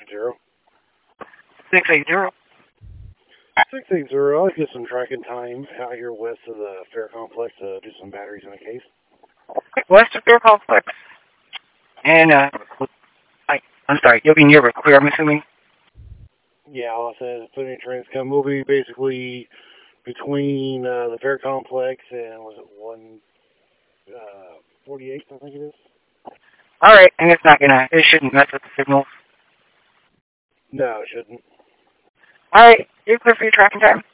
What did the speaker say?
680. 680. 680. I'll get some tracking time out here west of the Fair Complex to do some batteries in a case. West of Fair Complex. And, I'm sorry, you'll be near Clear, I'm assuming? Yeah, all I said is plenty of trains come. We'll be basically between the Fair Complex and, was it 148th, I think it is? Alright, and it shouldn't mess with the signals. No, it shouldn't. Alright, you're clear for your tracking time?